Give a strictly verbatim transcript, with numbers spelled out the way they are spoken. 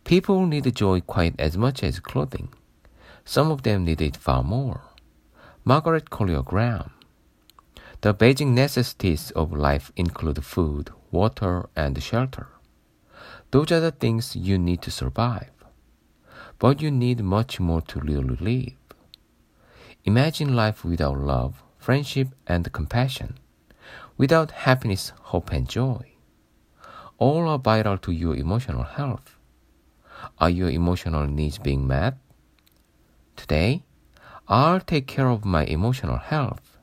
People need joy quite as much as clothing. Some of them need it far more. Margaret Collier Graham. The basic necessities of life include food, water, and shelter. Those are the things you need to survive. But you need much more to really live. Imagine life without love, friendship, and compassion, without happiness, hope, and joy. All are vital to your emotional health. Are your emotional needs being met? Today, I'll take care of my emotional health.